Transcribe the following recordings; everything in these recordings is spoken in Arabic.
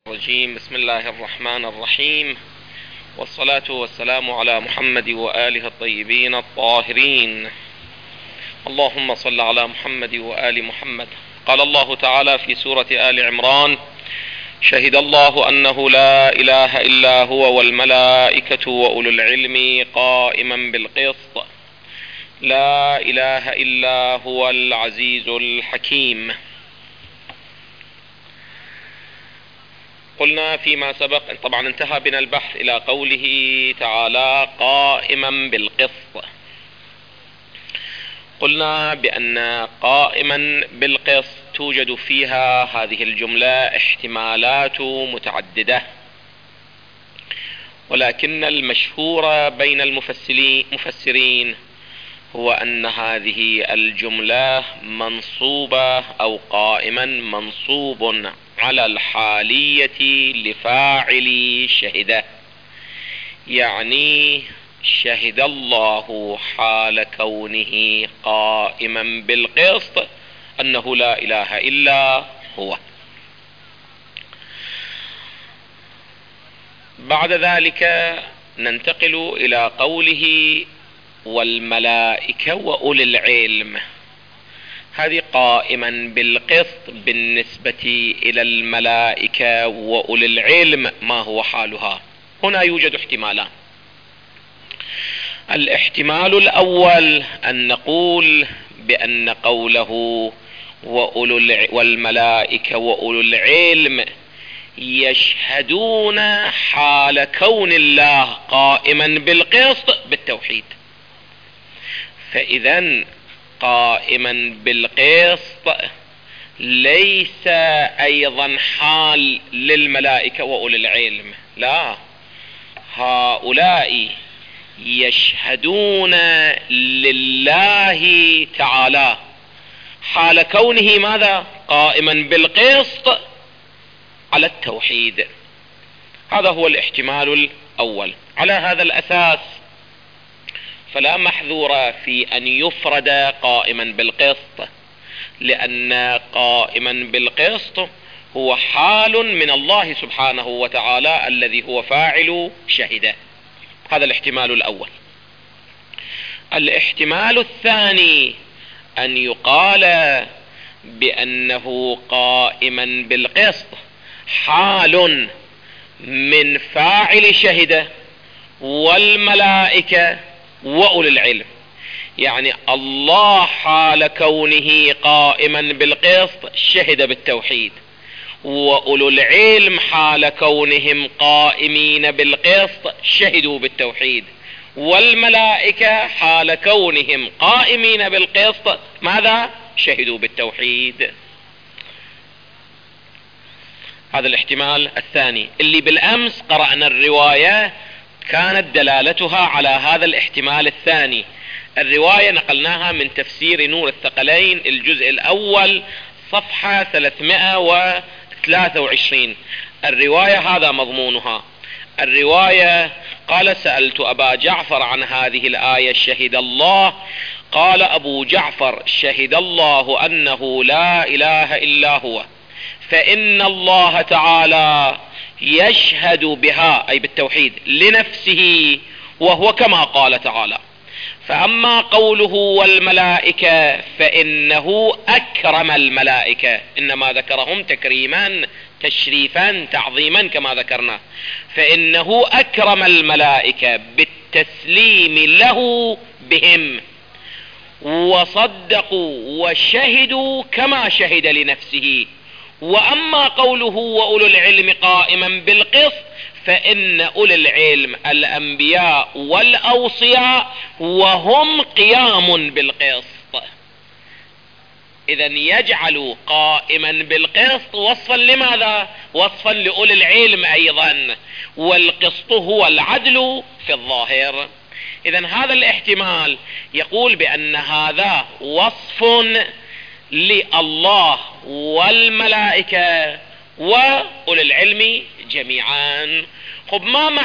الرجيم. بسم الله الرحمن الرحيم، والصلاة والسلام على محمد وآله الطيبين الطاهرين. اللهم صل على محمد وآل محمد. قال الله تعالى في سورة آل عمران: شهد الله أنه لا إله إلا هو والملائكة وأولو العلم قائما بالقسط، لا إله إلا هو العزيز الحكيم. قلنا فيما سبق، طبعا انتهى بنا البحث إلى قوله تعالى قائما بالقسط. قلنا بأن قائما بالقسط توجد فيها هذه الجملة احتمالات متعددة، ولكن المشهور بين المفسرين هو أن هذه الجملة منصوبة أو قائما منصوب على الحالية لفاعل شهد، يعني شهد الله حال كونه قائما بالقسط أنه لا إله إلا هو. بعد ذلك ننتقل إلى قوله والملائكة وأولي العلم. هذه قائما بالقسط بالنسبة إلى الملائكة وأولي العلم، ما هو حالها؟ هنا يوجد احتمالان. الاحتمال الأول أن نقول بأن قوله والملائكة وأولو العلم يشهدون حال كون الله قائما بالقسط بالتوحيد، فإذا قائما بالقسط ليس أيضا حال للملائكة وأولي العلم، لا، هؤلاء يشهدون لله تعالى حال كونه ماذا؟ قائما بالقسط على التوحيد. هذا هو الاحتمال الأول. على هذا الأساس فلا محذور في أن يفرد قائما بالقسط، لأن قائما بالقسط هو حال من الله سبحانه وتعالى الذي هو فاعل شهد. هذا الاحتمال الأول. الاحتمال الثاني أن يقال بأنه قائما بالقسط حال من فاعل شهد والملائكة وأولي العلم، يعني الله حال كونه قائما بالقسط شهد بالتوحيد، وأولو العلم حال كونهم قائمين بالقسط شهدوا بالتوحيد، والملائكة حال كونهم قائمين بالقسط ماذا؟ شهدوا بالتوحيد. هذا الاحتمال الثاني اللي بالأمس قرأنا الرواية كانت دلالتها على هذا الاحتمال الثاني. الرواية نقلناها من تفسير نور الثقلين الجزء الأول صفحة 323. الرواية هذا مضمونها. الرواية قال: سألت أبا جعفر عن هذه الآية شهد الله، قال أبو جعفر: شهد الله أنه لا إله إلا هو، فإن الله تعالى يشهد بها أي بالتوحيد لنفسه، وهو كما قال تعالى. فأما قوله والملائكة فإنه أكرم الملائكة، إنما ذكرهم تكريما تشريفا تعظيما كما ذكرنا، فإنه أكرم الملائكة بالتسليم له بهم، وصدقوا وشهدوا كما شهد لنفسه. وأما قوله وأولو العلم قائما بالقسط فإن أولي العلم الأنبياء والأوصياء وهم قيام بالقسط. إذن يجعل قائما بالقسط وصفا لماذا؟ وصفا لأولي العلم أيضا، والقسط هو العدل في الظاهر. إذن هذا الاحتمال يقول بأن هذا وصف لله والملائكة وأولي العلم جميعا. خب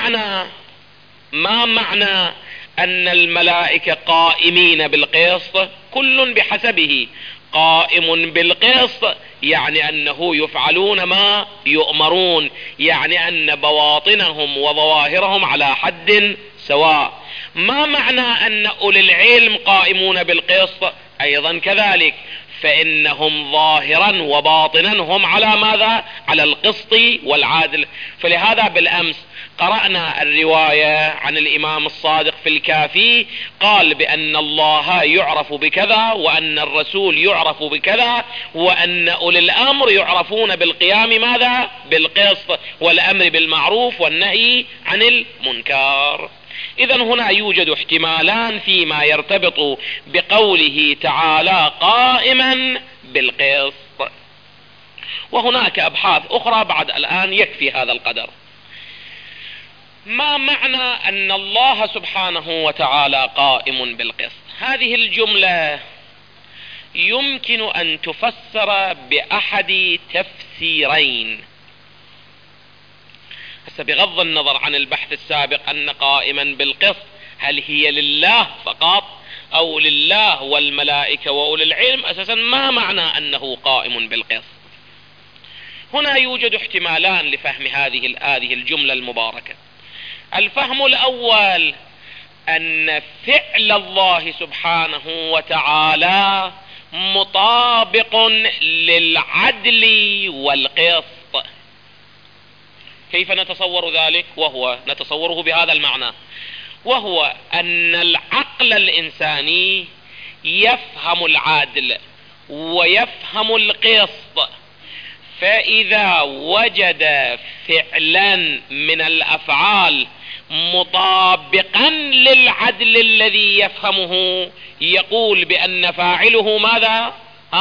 ما معنى أن الملائكة قائمين بالقسط؟ كل بحسبه. قائم بالقسط يعني أنه يفعلون ما يؤمرون، يعني أن بواطنهم وظواهرهم على حد سواء. ما معنى أن أولي العلم قائمون بالقسط؟ أيضا كذلك، فإنهم ظاهرا وباطنا هم على ماذا؟ على القسط والعدل. فلهذا بالأمس قرأنا الرواية عن الإمام الصادق في الكافي، قال بأن الله يعرف بكذا، وأن الرسول يعرف بكذا، وأن أولي الأمر يعرفون بالقيام ماذا؟ بالقسط، والأمر بالمعروف والنهي عن المنكر. إذن هنا يوجد احتمالان فيما يرتبط بقوله تعالى قائما بالقسط، وهناك أبحاث أخرى بعد الآن يكفي هذا القدر. ما معنى أن الله سبحانه وتعالى قائم بالقسط؟ هذه الجملة يمكن أن تفسر بأحد تفسيرين. بغض النظر عن البحث السابق أن قائما بالقسط هل هي لله فقط أو لله والملائكة وأولي العلم، أساسا ما معنى أنه قائم بالقسط؟ هنا يوجد احتمالان لفهم هذه الجملة المباركة. الفهم الأول أن فعل الله سبحانه وتعالى مطابق للعدل والقسط. كيف نتصور ذلك؟ نتصوره بهذا المعنى، وهو أن العقل الإنساني يفهم العدل ويفهم القسط، فإذا وجد فعلا من الأفعال مطابقا للعدل الذي يفهمه يقول بأن فاعله ماذا؟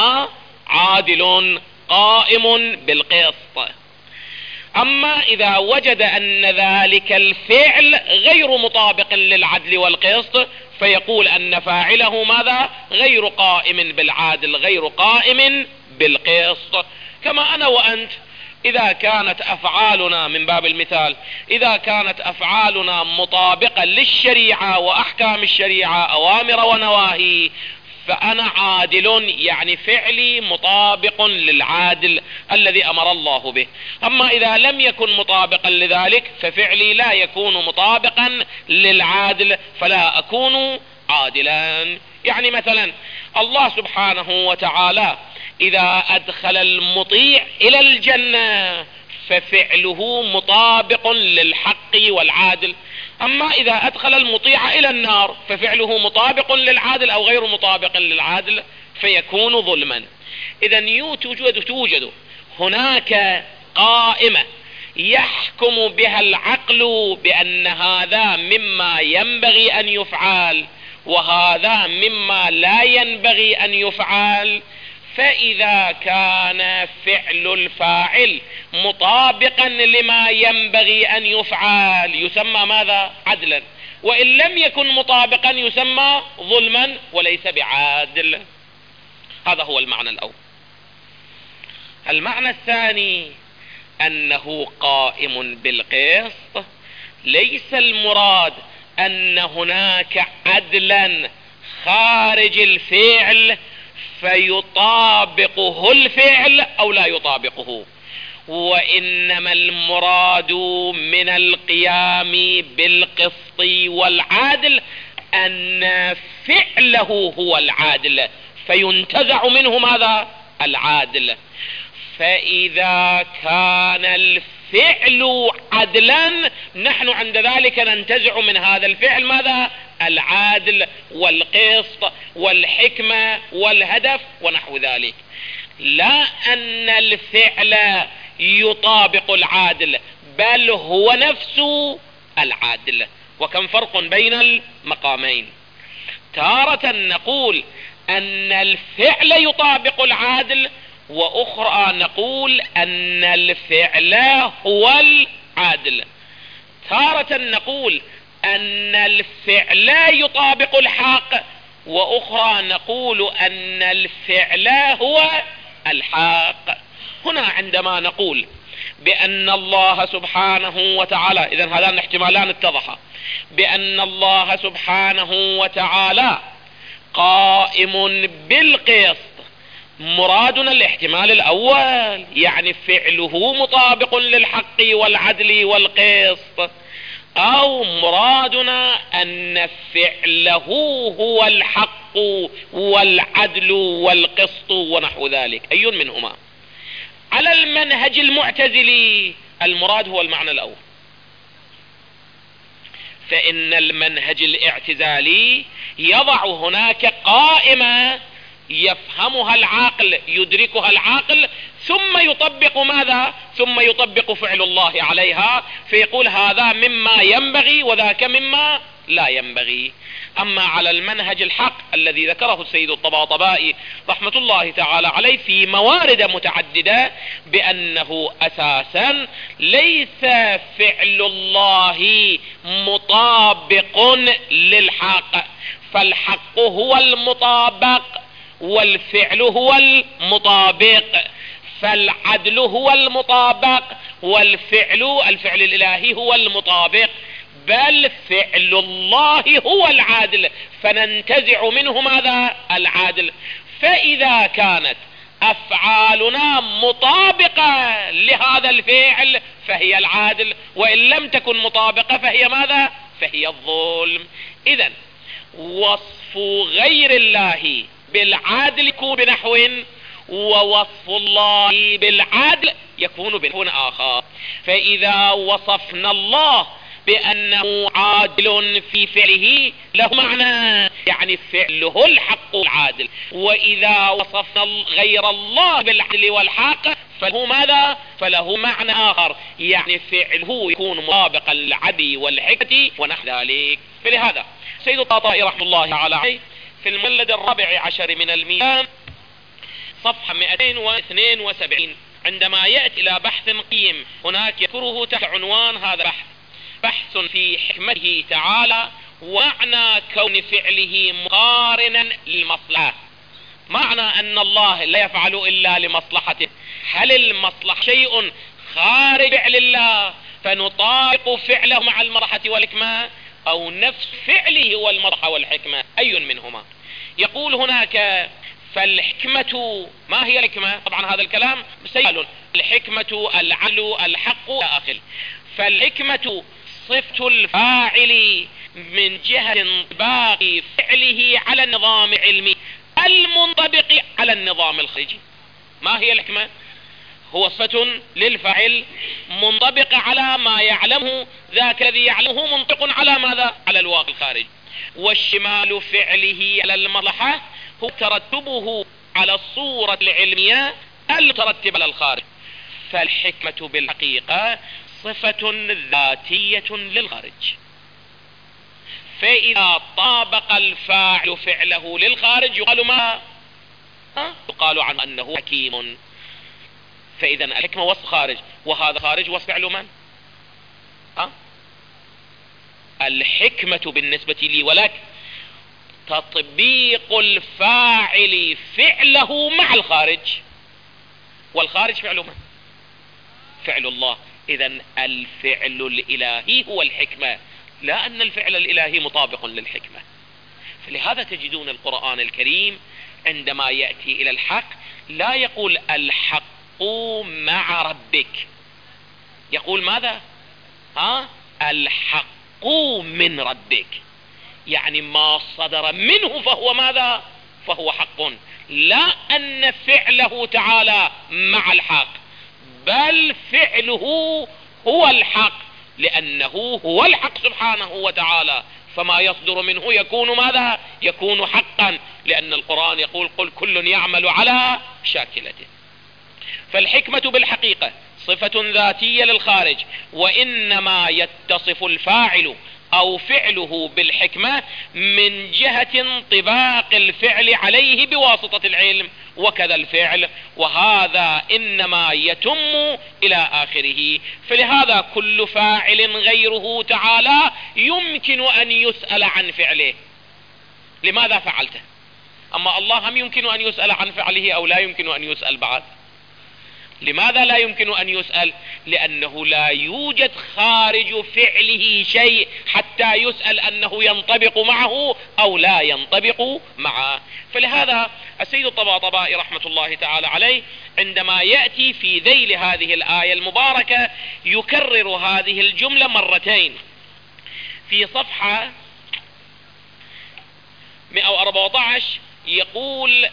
عادل قائم بالقسط. أما إذا وجد أن ذلك الفعل غير مطابق للعدل والقسط فيقول أن فاعله ماذا؟ غير قائم بالعدل، غير قائم بالقسط. كما أنا وأنت إذا كانت أفعالنا، من باب المثال، إذا كانت أفعالنا مطابقة للشريعة وأحكام الشريعة أوامر ونواهي فأنا عادل، يعني فعلي مطابق للعادل الذي أمر الله به. أما إذا لم يكن مطابقا لذلك ففعلي لا يكون مطابقا للعادل فلا أكون عادلا. يعني مثلا الله سبحانه وتعالى إذا أدخل المطيع إلى الجنة ففعله مطابق للحق والعادل، أما إذا أدخل المطيع إلى النار ففعله مطابق للعادل أو غير مطابق للعادل فيكون ظلما. إذن توجد هناك قائمة يحكم بها العقل بأن هذا مما ينبغي أن يفعل وهذا مما لا ينبغي أن يفعل، فإذا كان فعل الفاعل مطابقا لما ينبغي أن يفعل يسمى ماذا؟ عدلا، وإن لم يكن مطابقا يسمى ظلما وليس بعادل. هذا هو المعنى الأول. المعنى الثاني أنه قائم بالقسط، ليس المراد أن هناك عدلا خارج الفعل فيطابقه الفعل أو لا يطابقه، وإنما المراد من القيام بالقسط والعدل أن فعله هو العادل فينتزع منه ماذا؟ العادل. فإذا كان الفعل عدلا نحن عند ذلك ننتزع من هذا الفعل ماذا؟ العادل والقسط والحكمة والهدف ونحو ذلك، لا أن الفعل يطابق العادل بل هو نفسه العادل. وكم فرق بين المقامين؟ تارة نقول أن الفعل يطابق العادل، وأخرى نقول أن الفعل هو العادل. تارة نقول أن الفعل يطابق الحق، وأخرى نقول أن الفعل هو الحق. هنا عندما نقول بأن الله سبحانه وتعالى، إذن هذان الاحتمالان اتضحا، بأن الله سبحانه وتعالى قائم بالقسط، مرادنا الاحتمال الأول، يعني فعله مطابق للحق والعدل والقسط، أو مرادنا أن فعله هو الحق والعدل والقسط ونحو ذلك، أي منهما. على المنهج المعتزلي المراد هو المعنى الأول، فإن المنهج الاعتزالي يضع هناك قائمة يفهمها العاقل يدركها العاقل، ثم يطبق ماذا؟ ثم يطبق فعل الله عليها، فيقول هذا مما ينبغي وذاك مما لا ينبغي. أما على المنهج الحق الذي ذكره السيد الطباطبائي رحمة الله تعالى عليه في موارد متعددة بأنه أساسا ليس فعل الله مطابق للحق، فالحق هو المطابق والفعل هو المطابق، فالعدل هو المطابق الفعل الإلهي هو المطابق، بل فعل الله هو العادل، فننتزع منه ماذا؟ العادل. فإذا كانت أفعالنا مطابقة لهذا الفعل فهي العادل، وإن لم تكن مطابقة فهي ماذا؟ فهي الظلم. إذن وصف غير الله بالعادل يكون بنحو، ووصف الله بالعدل يكون بنحو آخر. فإذا وصفنا الله بأنه عادل في فعله له معنى، يعني فعله الحق العادل، وإذا وصفنا غير الله بالعدل والحق فله ماذا؟ فله معنى آخر، يعني فعله يكون مطابقا للعدل والحكمة ونحو ذلك. فلهذا سيد الطباطبائي رحمه الله عليه في المجلد 14 من الميزان صفحة 272 عندما يأتي إلى بحث قيم هناك يذكره تحت عنوان هذا بحث في حكمته تعالى ومعنى كون فعله مقارنا للمصلحة. معنى أن الله لا يفعل إلا لمصلحته، هل المصلحة شيء خارج فعل الله فنطابق فعله مع المصلحة والحكمة، أو نفس فعله هو المصلحة والحكمة؟ أي منهما؟ يقول هناك فالحكمة، ما هي الحكمة؟ طبعا هذا الكلام سيئل، الحكمة العدل الحق إلى آخره. فالحكمة صفة الفاعل من جهة انطباق فعله على النظام العلمي المنطبق على النظام الخارجي. ما هي الحكمة؟ هو صفة للفاعل منطبق على ما يعلمه ذاك الذي يعلمه منطق على ماذا؟ على الواقع الخارجي. والشمال فعله على المصلحة هو ترتبه على الصورة العلمية المترتبة على الخارج. فالحكمة بالحقيقة صفة ذاتية للخارج، فإذا طابق الفاعل فعله للخارج يقال ما؟ يقال عنه أنه حكيم. فإذا الحكمة وصف خارج، وهذا خارج وصف فعل من؟ الحكمة بالنسبة لي ولك تطبيق الفاعل فعله مع الخارج، والخارج فعل من؟ فعل الله. إذن الفعل الإلهي هو الحكمة، لا أن الفعل الإلهي مطابق للحكمة. فلهذا تجدون القرآن الكريم عندما يأتي إلى الحق لا يقول الحق مع ربك، يقول ماذا؟ الحق من ربك، يعني ما صدر منه فهو ماذا؟ فهو حق، لا أن فعله تعالى مع الحق، بل فعله هو الحق، لأنه هو الحق سبحانه وتعالى، فما يصدر منه يكون ماذا؟ يكون حقا، لأن القرآن يقول قل كل يعمل على شاكلته. فالحكمة بالحقيقة صفة ذاتية للخارج، وإنما يتصف الفاعل أو فعله بالحكمة من جهة انطباق الفعل عليه بواسطة العلم، وكذا الفعل، وهذا إنما يتم إلى آخره. فلهذا كل فاعل غيره تعالى يمكن أن يسأل عن فعله لماذا فعلته، أما الله هم يمكن أن يسأل عن فعله أو لا يمكن أن يسأل بعد؟ لماذا لا يمكن أن يسأل؟ لأنه لا يوجد خارج فعله شيء حتى يسأل أنه ينطبق معه أو لا ينطبق معه. فلهذا السيد الطباطبائي رحمة الله تعالى عليه عندما يأتي في ذيل هذه الآية المباركة يكرر هذه الجملة مرتين. في صفحة 114 يقول: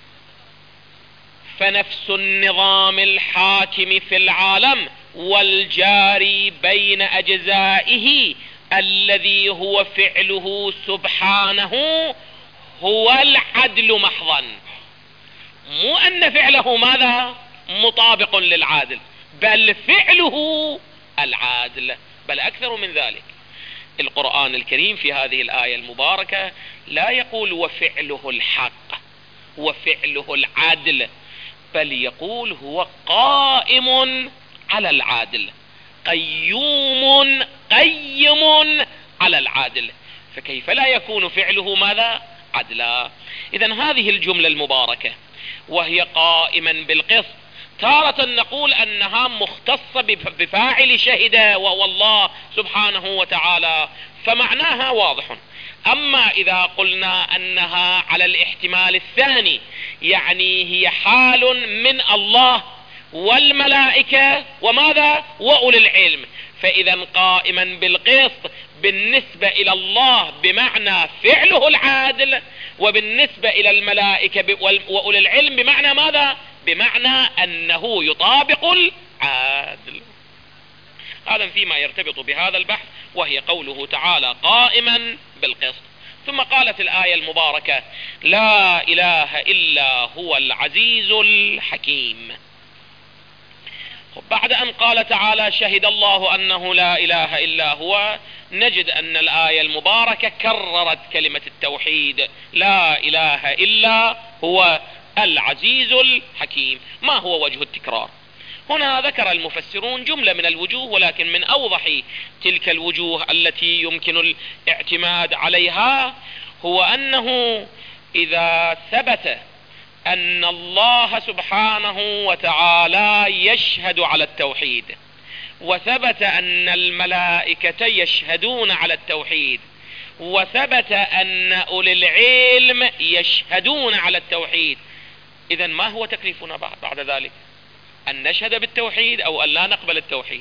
فنفس النظام الحاكم في العالم والجاري بين أجزائه الذي هو فعله سبحانه هو العدل محضا. مو أن فعله ماذا؟ مطابق للعادل، بل فعله العادل، بل أكثر من ذلك. القرآن الكريم في هذه الآية المباركة لا يقول وفعله الحق وفعله العدل، بل يقول هو قائم على العادل، قيوم على العادل، فكيف لا يكون فعله ماذا؟ عدلا. إذن هذه الجملة المباركة وهي قائما بالقسط تارة نقول أنها مختصة بفاعل شهد وهو الله سبحانه وتعالى، فمعناها واضح. أما إذا قلنا أنها على الاحتمال الثاني، يعني هي حال من الله والملائكة وماذا؟ وأولي العلم، فإذا قائما بالقسط بالنسبة إلى الله بمعنى فعله العادل، وبالنسبة إلى الملائكة وأولي العلم بمعنى ماذا؟ بمعنى أنه يطابق العادل. هذا فيما يرتبط بهذا البحث، وهي قوله تعالى قائما بالقسط. ثم قالت الآية المباركة: لا إله إلا هو العزيز الحكيم. بعد أن قال تعالى شهد الله أنه لا إله إلا هو، نجد أن الآية المباركة كررت كلمة التوحيد: لا إله إلا هو العزيز الحكيم. ما هو وجه التكرار؟ هنا ذكر المفسرون جملة من الوجوه، ولكن من أوضح تلك الوجوه التي يمكن الاعتماد عليها هو أنه إذا ثبت أن الله سبحانه وتعالى يشهد على التوحيد، وثبت أن الملائكة يشهدون على التوحيد، وثبت أن أولي العلم يشهدون على التوحيد، إذن ما هو تكليفنا بعد ذلك؟ أن نشهد بالتوحيد أو أن لا نقبل التوحيد؟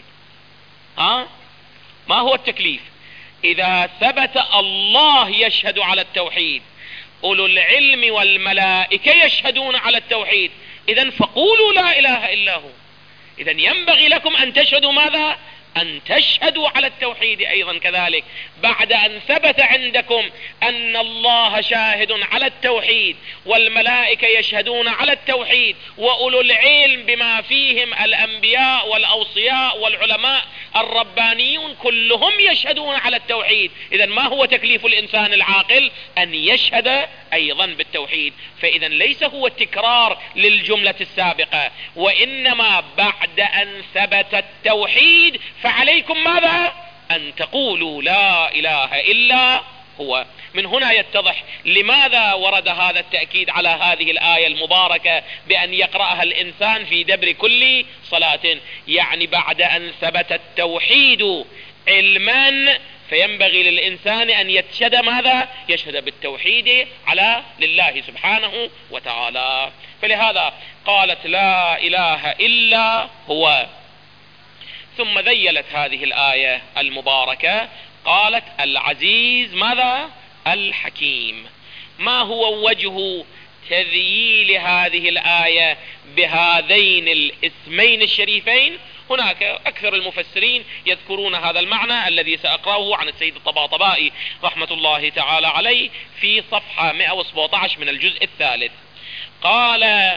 ما هو التكليف؟ إذا ثبت الله يشهد على التوحيد، أولو العلم والملائكة يشهدون على التوحيد، إذن فقولوا لا إله إلا هو. إذن ينبغي لكم أن تشهدوا ماذا؟ أن تشهدوا على التوحيد أيضا كذلك. بعد أن ثبت عندكم أن الله شاهد على التوحيد، والملائكة يشهدون على التوحيد، وأولو العلم بما فيهم الأنبياء والأوصياء والعلماء الربانيون كلهم يشهدون على التوحيد، إذن ما هو تكليف الإنسان العاقل؟ أن يشهد أيضا بالتوحيد. فإذن ليس هو التكرار للجملة السابقة، وإنما بعد أن ثبت التوحيد فعليكم ماذا؟ أن تقولوا لا إله إلا هو. من هنا يتضح لماذا ورد هذا التأكيد على هذه الآية المباركة بأن يقرأها الإنسان في دبر كل صلاة، يعني بعد أن ثبت التوحيد علما فينبغي للإنسان أن يشهد ماذا؟ يشهد بالتوحيد على لله سبحانه وتعالى. فلهذا قالت لا إله إلا هو. ثم ذيلت هذه الآية المباركة قالت العزيز ماذا؟ الحكيم. ما هو وجه تذييل هذه الآية بهذين الاسمين الشريفين؟ هناك أكثر المفسرين يذكرون هذا المعنى الذي سأقرأه عن السيد الطباطبائي رحمة الله تعالى عليه في صفحة 117 من الجزء الثالث. قال: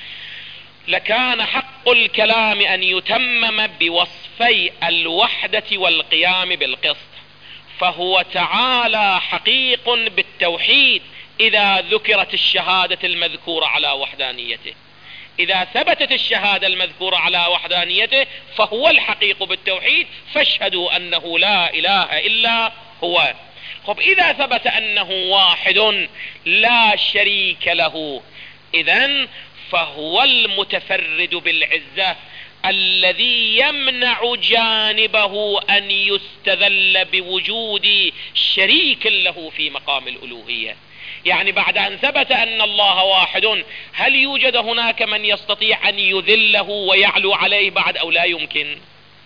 لكان حق الكلام أن يتمم بوصفي الوحدة والقيام بالقسط، فهو تعالى حقيق بالتوحيد إذا ذكرت الشهادة المذكورة على وحدانيته. إذا ثبتت الشهادة المذكورة على وحدانيته فهو الحقيق بالتوحيد، فاشهدوا أنه لا إله إلا هو. طب إذا ثبت أنه واحد لا شريك له، إذن فهو المتفرد بالعزة الذي يمنع جانبه أن يستذل بوجود شريك له في مقام الألوهية. يعني بعد أن ثبت أن الله واحد، هل يوجد هناك من يستطيع أن يذله ويعلو عليه بعد أو لا يمكن؟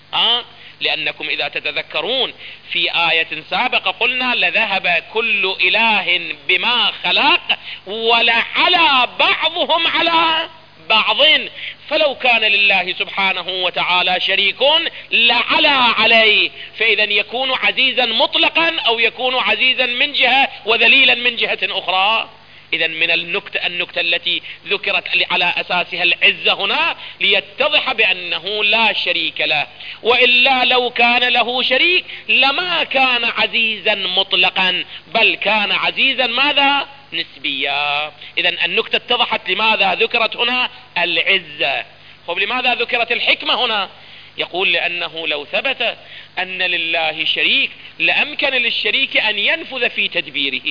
لأنكم إذا تتذكرون في آية سابقة قلنا لذهب كل إله بما خلق ولعلى بعضهم على بعض، فلو كان لله سبحانه وتعالى شريك لعلى عليه، فإذا يكون عزيزا مطلقا أو يكون عزيزا من جهة وذليلا من جهة أخرى. إذا من النكتة التي ذكرت على أساسها العزة هنا ليتضح بأنه لا شريك له، وإلا لو كان له شريك لما كان عزيزا مطلقا، بل كان عزيزا ماذا؟ نسبيا. إذا النكتة اتضحت لماذا ذكرت هنا العزة. لماذا ذكرت الحكمة هنا؟ يقول لأنه لو ثبت أن لله شريك لأمكن للشريك أن ينفذ في تدبيره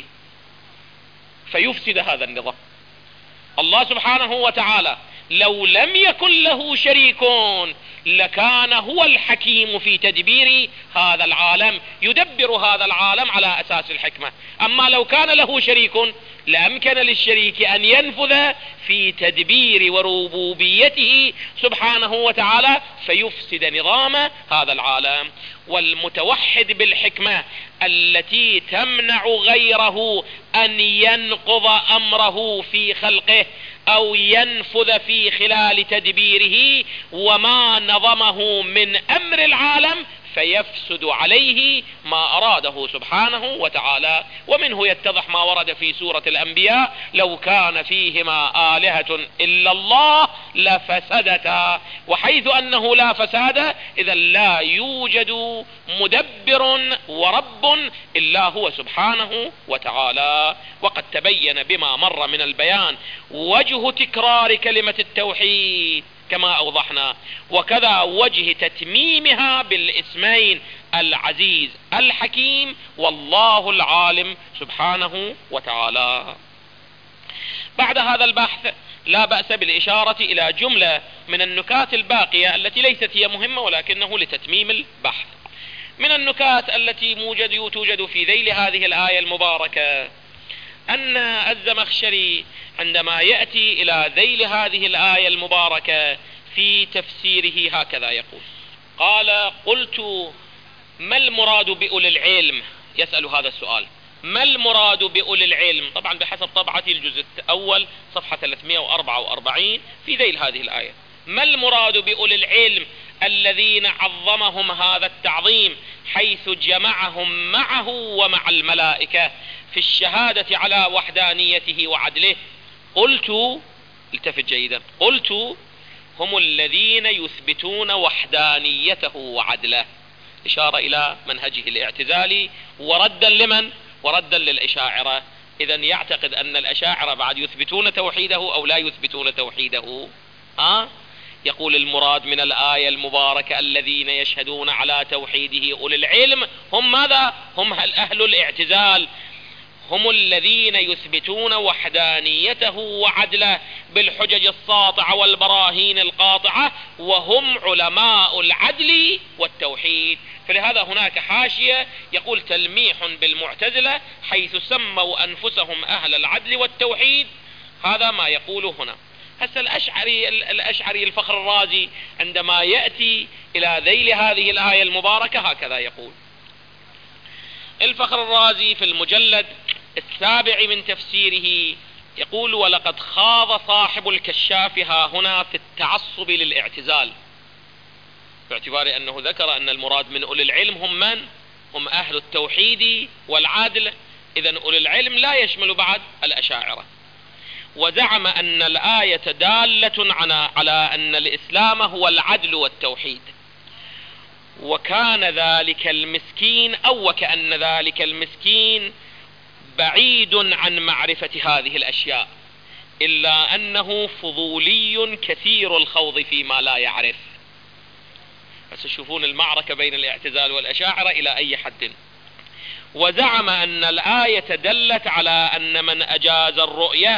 فيفسد هذا النظام. الله سبحانه وتعالى لو لم يكن له شريك لكان هو الحكيم في تدبير هذا العالم، يدبر هذا العالم على أساس الحكمة. أما لو كان له شريك لأمكن للشريك أن ينفذ في تدبير وربوبيته سبحانه وتعالى فيفسد نظام هذا العالم. والمتوحد بالحكمة التي تمنع غيره أن ينقض أمره في خلقه أو ينفذ في خلال تدبيره وما نظمه من أمر العالم فيفسد عليه ما أراده سبحانه وتعالى. ومنه يتضح ما ورد في سورة الأنبياء: لو كان فيهما آلهة إلا الله لفسدتا. وحيث أنه لا فساد إذا لا يوجد مدبر ورب إلا هو سبحانه وتعالى. وقد تبين بما مر من البيان وجه تكرار كلمة التوحيد كما أوضحنا، وكذا وجه تتميمها بالاسمين العزيز الحكيم والله العالم سبحانه وتعالى. بعد هذا البحث لا بأس بالإشارة إلى جملة من النكات الباقية التي ليست هي مهمة ولكنه لتتميم البحث. من النكات التي توجد في ذيل هذه الآية المباركة أن الزمخشري عندما يأتي إلى ذيل هذه الآية المباركة في تفسيره هكذا يقول: قال: قلت ما المراد بأولي العلم؟ يسأل هذا السؤال: ما المراد بأولي العلم؟ طبعا بحسب طبعتي الجزء الأول صفحة 344 في ذيل هذه الآية. ما المراد بأولي العلم الذين عظمهم هذا التعظيم حيث جمعهم معه ومع الملائكة في الشهادة على وحدانيته وعدله؟ قلت، التفت جيدا، قلت: هم الذين يثبتون وحدانيته وعدله، إشارة إلى منهجه الاعتزالي وردا لمن؟ وردا للأشاعرة. إذن يعتقد أن الأشاعرة بعد يثبتون توحيده أو لا يثبتون توحيده. يقول: المراد من الآية المباركة الذين يشهدون على توحيده أولي العلم هم ماذا؟ هم أهل الاعتزال، هم الذين يثبتون وحدانيته وعدله بالحجج الساطعة والبراهين القاطعة، وهم علماء العدل والتوحيد. فلهذا هناك حاشية يقول: تلميح بالمعتزلة حيث سموا أنفسهم أهل العدل والتوحيد. هذا ما يقوله هنا. هسه الأشعري الفخر الرازي عندما يأتي إلى ذيل هذه الآية المباركة هكذا يقول. الفخر الرازي في المجلد 7 من تفسيره يقول: ولقد خاض صاحب الكشاف ها هنا في التعصب للاعتزال، باعتبار أنه ذكر أن المراد من أولي العلم هم من؟ هم أهل التوحيد والعدل. إذن أولي العلم لا يشمل بعد الأشاعرة. وزعم أن الآية دالة على أن الإسلام هو العدل والتوحيد، وكان ذلك المسكين أو وكأن ذلك المسكين بعيد عن معرفة هذه الأشياء، إلا أنه فضولي كثير الخوض فيما لا يعرف. بس تشوفون المعركة بين الاعتزال والأشاعرة إلى أي حد. وزعم أن الآية دلت على أن من أجاز الرؤية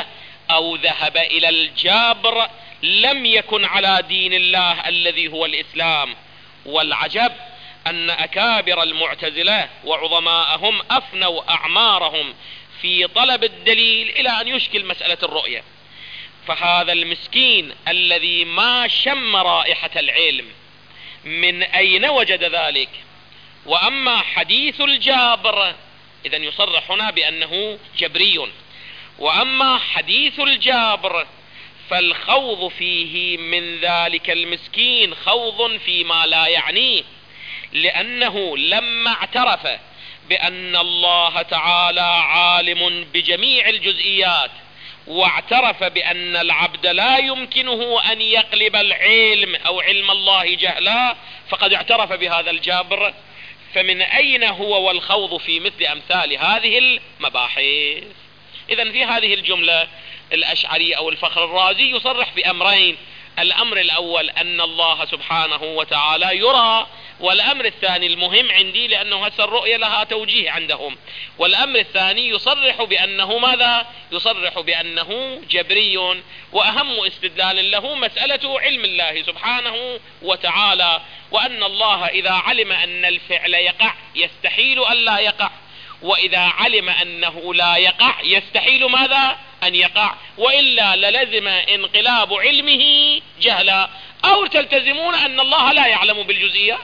أو ذهب إلى الجبر لم يكن على دين الله الذي هو الإسلام. والعجب أن أكابر المعتزلة وعظماءهم أفنوا أعمارهم في طلب الدليل إلى أن يشكل مسألة الرؤية. فهذا المسكين الذي ما شم رائحة العلم من أين وجد ذلك؟ وأما حديث الجابر إذن يصرح هنا بأنه جبري. وأما حديث الجابر فالخوض فيه من ذلك المسكين خوض فيما لا يعنيه، لأنه لما اعترف بأن الله تعالى عالم بجميع الجزئيات، واعترف بأن العبد لا يمكنه أن يقلب العلم أو علم الله جهلا، فقد اعترف بهذا الجبر. فمن أين هو والخوض في مثل أمثال هذه المباحث؟ إذن في هذه الجملة الأشعري أو الفخر الرازي يصرح بأمرين: الأمر الأول أن الله سبحانه وتعالى يرى، والأمر الثاني المهم عندي لأنه هسه الرؤية لها توجيه عندهم، والأمر الثاني يصرح بأنه ماذا؟ يصرح بأنه جبري. وأهم استدلال له مسألة علم الله سبحانه وتعالى، وأن الله إذا علم أن الفعل يقع يستحيل أن لا يقع، وإذا علم أنه لا يقع يستحيل ماذا؟ أن يقع، وإلا للزم انقلاب علمه جهلا. أو تلتزمون أن الله لا يعلم بالجزئيات؟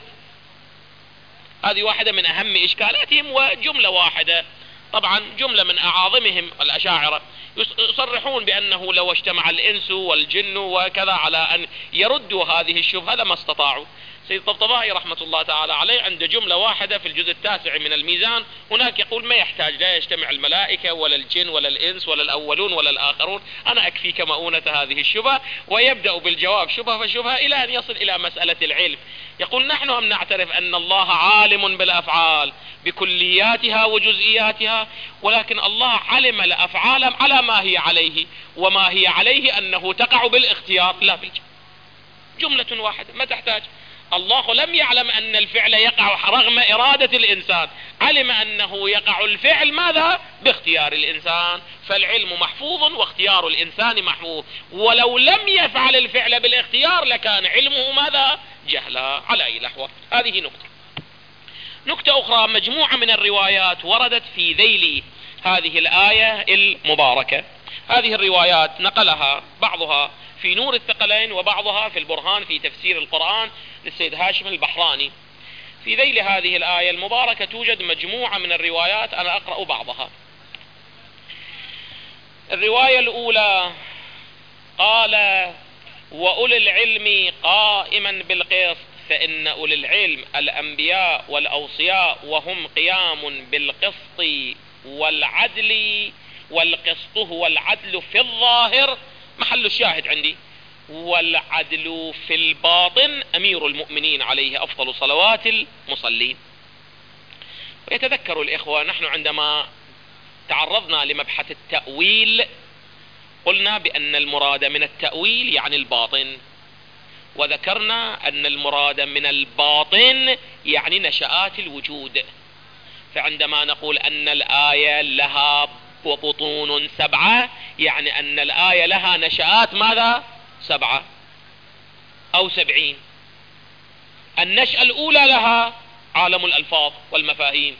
هذه واحدة من أهم إشكالاتهم، وجملة واحدة طبعا جملة من أعاظمهم الأشاعرة يصرحون بأنه لو اجتمع الإنس والجن وكذا على أن يردوا هذه الشبهة لما استطاعوا. سيد الطبطبائي رحمة الله تعالى عليه عند جملة واحدة في الجزء 9 من الميزان هناك يقول: ما يحتاج لا يجتمع الملائكة ولا الجن ولا الإنس ولا الأولون ولا الآخرون، أنا أكفيك مؤونة هذه الشبهة. ويبدأ بالجواب شبهة فشبهة إلى أن يصل إلى مسألة العلم. يقول: نحن هم نعترف أن الله عالم بالأفعال بكلياتها وجزئياتها، ولكن الله علم الأفعال على ما هي عليه، وما هي عليه أنه تقع بالاختيار لا بالجبر. جملة واحدة ما تحتاج. الله لم يعلم أن الفعل يقع رغم إرادة الإنسان، علم أنه يقع الفعل ماذا؟ باختيار الإنسان. فالعلم محفوظ واختيار الإنسان محفوظ، ولو لم يفعل الفعل بالاختيار لكان علمه ماذا؟ جهلا. على أي الأحوال هذه نكتة أخرى: مجموعة من الروايات وردت في ذيل هذه الآية المباركة. هذه الروايات نقلها بعضها في نور الثقلين وبعضها في البرهان في تفسير القرآن للسيد هاشم البحراني. في ذيل هذه الآية المباركة توجد مجموعة من الروايات، أنا أقرأ بعضها. الرواية الأولى: قال: وأولي العلم قائما بالقسط، فإن أولي العلم الأنبياء والأوصياء، وهم قيام بالقسط والعدل، والقسط هو العدل في الظاهر، محل الشاهد عندي، والعدل في الباطن أمير المؤمنين عليه أفضل صلوات المصلين. ويتذكر الإخوة نحن عندما تعرضنا لمبحث التأويل قلنا بأن المراد من التأويل يعني الباطن، وذكرنا أن المراد من الباطن يعني نشآت الوجود. فعندما نقول أن الآية لها بطون 7 يعني أن الآية لها نشآت ماذا؟ 7 أو 70. النشأة الأولى لها عالم الألفاظ والمفاهيم،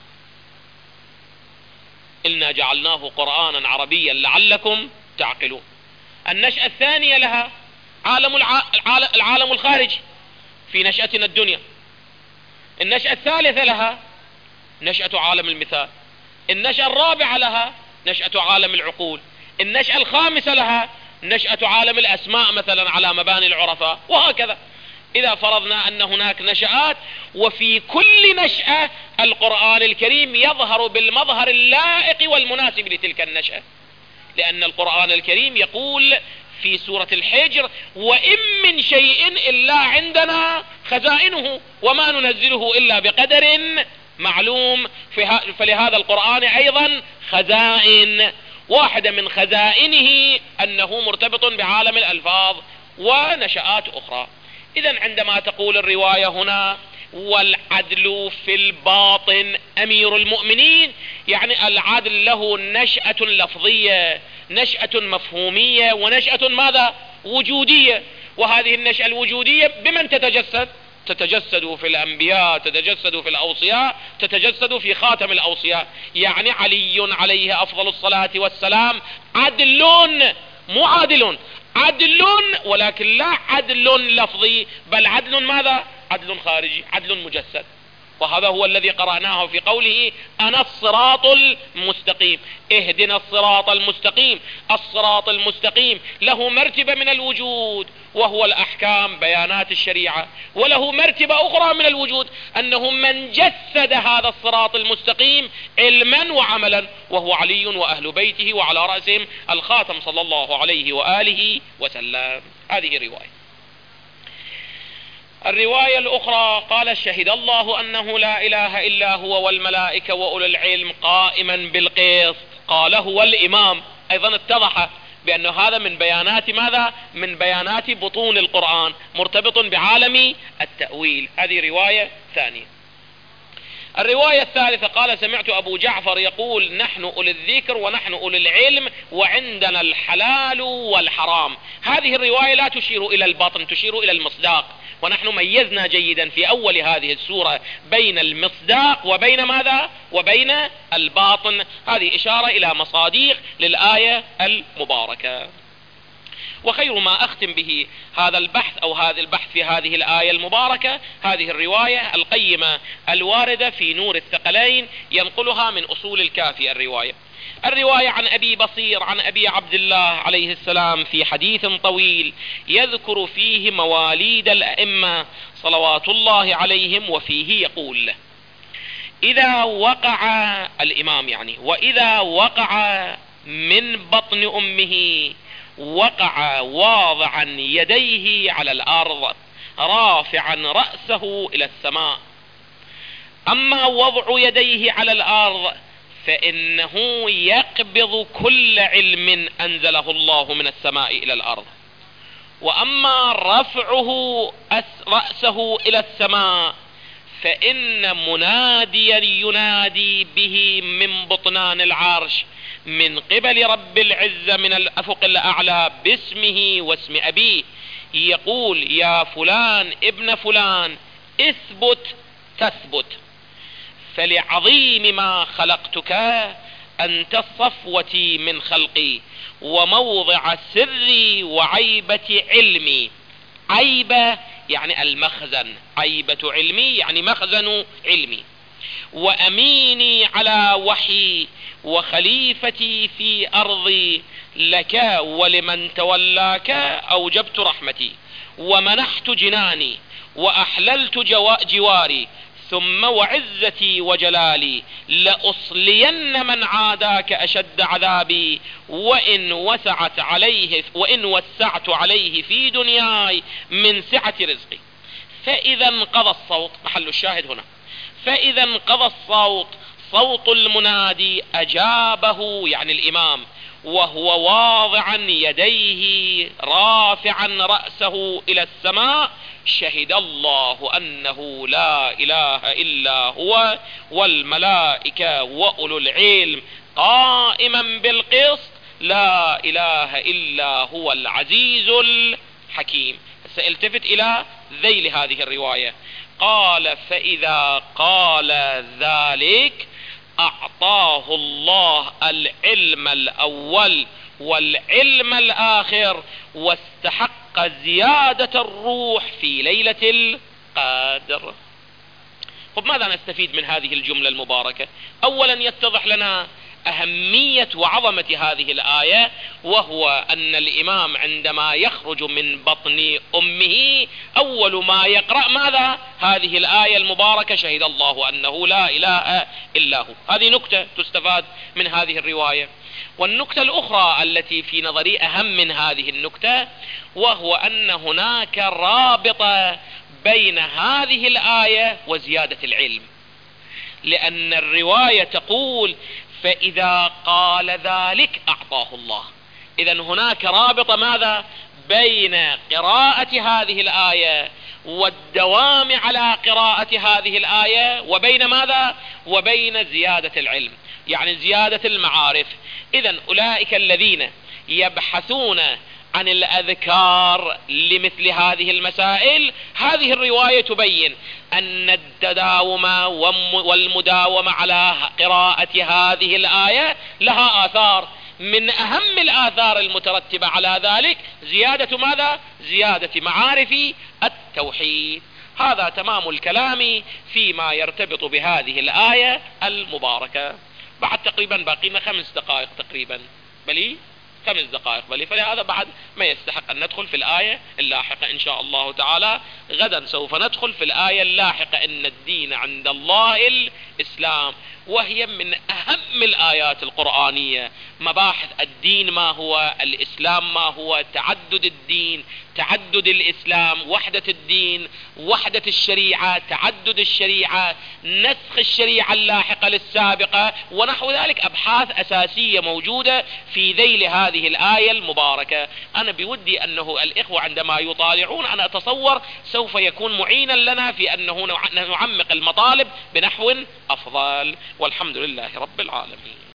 إنا جعلناه قرآنا عربيا لعلكم تعقلون. النشأة الثانية لها العالم الخارجي في نشأتنا الدنيا. النشأة الثالثة لها نشأة عالم المثال. النشأة الرابعة لها نشأة عالم العقول. النشأة الخامسة لها نشأة عالم الأسماء مثلا على مباني العرفاء، وهكذا. إذا فرضنا أن هناك نشآت، وفي كل نشأة القرآن الكريم يظهر بالمظهر اللائق والمناسب لتلك النشأة، لأن القرآن الكريم يقول في سورة الحجر: وإن من شيء إلا عندنا خزائنه وما ننزله إلا بقدر معلوم. فلهذا القرآن أيضا خزائن، واحدة من خزائنه أنه مرتبط بعالم الألفاظ ونشآت أخرى. إذن عندما تقول الرواية هنا: والعدل في الباطن أمير المؤمنين، يعني العدل له نشأة لفظية، نشأة مفهومية ونشأة ماذا؟ وجودية. وهذه النشأة الوجودية بمن تتجسد؟ تتجسد في الأنبياء، تتجسد في الأوصياء، تتجسد في خاتم الأوصياء. يعني علي عليه أفضل الصلاة والسلام عدل، مو عادل، عدل، ولكن لا عدل لفظي، بل عدل ماذا؟ عدل خارجي، عدل مجسد. وهذا هو الذي قرأناه في قوله أنا الصراط المستقيم. اهدنا الصراط المستقيم. الصراط المستقيم له مرتبة من الوجود وهو الأحكام، بيانات الشريعة، وله مرتبة أخرى من الوجود أنه من جسد هذا الصراط المستقيم علما وعملا، وهو علي وأهل بيته وعلى رأسهم الخاتم صلى الله عليه وآله وسلم. هذه رواية. الرواية الأخرى قال شهد الله أنه لا إله إلا هو والملائكة وأولو العلم قائما بالقسط. قاله هو الإمام. أيضا اتضح بأن هذا من بيانات ماذا؟ من بيانات بطون القرآن، مرتبط بعالم التأويل. هذه رواية ثانية. الرواية الثالثة قال سمعت أبو جعفر يقول نحن أولي الذكر ونحن أولي العلم وعندنا الحلال والحرام. هذه الرواية لا تشير إلى الباطن، تشير إلى المصداق، ونحن ميزنا جيدا في أول هذه السورة بين المصداق وبين ماذا؟ وبين الباطن. هذه إشارة إلى مصاديق للآية المباركة. وخير ما أختم به هذا البحث أو هذا البحث في هذه الآية المباركة هذه الرواية القيمة الواردة في نور الثقلين، ينقلها من أصول الكافي. الرواية عن أبي بصير عن أبي عبد الله عليه السلام في حديث طويل يذكر فيه مواليد الأئمة صلوات الله عليهم، وفيه يقول إذا وقع الإمام يعني وإذا وقع من بطن أمه وقع واضعا يديه على الأرض رافعا رأسه إلى السماء. أما وضع يديه على الأرض فإنه يقبض كل علم أنزله الله من السماء إلى الأرض. وأما رفعه رأسه إلى السماء فإن مناديا ينادي به من بطنان العرش من قبل رب العزة من الأفق الأعلى باسمه واسم أبيه يقول يا فلان ابن فلان اثبت تثبت، فلعظيم ما خلقتك أنت صفوتي من خلقي وموضع سري وعيبة علمي. عيبة يعني المخزن، عيبة علمي يعني مخزن علمي. وأميني على وحي وخليفتي في أرضي لك ولمن تولاك أوجبت رحمتي ومنحت جناني وأحللت جواري ثم وعزتي وجلالي لأصلين من عاداك أشد عذابي وإن وسعت عليه في دنياي من سعة رزقي. فإذا انقضى الصوت، محل الشاهد هنا، فإذا انقضى الصوت صوت المنادي أجابه يعني الإمام وهو واضعا يديه رافعا رأسه إلى السماء شهد الله أنه لا إله إلا هو والملائكة وأولو العلم قائما بالقسط لا إله إلا هو العزيز الحكيم. سألتفت إلى ذيل هذه الرواية. قال فإذا قال ذلك أعطاه الله العلم الأول والعلم الآخر واستحق زيادة الروح في ليلة القدر. طب ماذا نستفيد من هذه الجملة المباركة؟ أولا يتضح لنا أهمية وعظمة هذه الآية، وهو أن الإمام عندما يخرج من بطن أمه أول ما يقرأ ماذا؟ هذه الآية المباركة شهد الله أنه لا إله إلا هو. هذه نكتة تستفاد من هذه الرواية. والنكتة الأخرى التي في نظري أهم من هذه النكتة وهو أن هناك رابطة بين هذه الآية وزيادة العلم، لأن الرواية تقول فإذا قال ذلك أعطاه الله. إذن هناك رابطة ماذا؟ بين قراءة هذه الآية والدوام على قراءة هذه الآية وبين ماذا؟ وبين زيادة العلم، يعني زيادة المعارف. إذن أولئك الذين يبحثون عن الأذكار لمثل هذه المسائل، هذه الرواية تبين أن التداوم والمداومة على قراءة هذه الآية لها آثار. من أهم الآثار المترتبة على ذلك زيادة ماذا؟ زيادة معارف التوحيد. هذا تمام الكلام فيما يرتبط بهذه الآية المباركة. بعد تقريبا باقينا 5 دقائق تقريبا، بلي 5 دقائق بلي، فلهذا بعد ما يستحق أن ندخل في الآية اللاحقة إن شاء الله تعالى. غدا سوف ندخل في الآية اللاحقة إن الدين عند الله الإسلام، وهي من أهم الآيات القرآنية. مباحث الدين ما هو، الإسلام ما هو، تعدد الدين، تعدد الإسلام، وحدة الدين، وحدة الشريعة، تعدد الشريعة، نسخ الشريعة اللاحقة للسابقة، ونحو ذلك. أبحاث أساسية موجودة في ذيل هذه الآية المباركة. أنا بودي أنه الإخوة عندما يطالعون أنا أتصور سوف يكون معينا لنا في أنه نعمق المطالب بنحو أفضل، والحمد لله رب العالمين.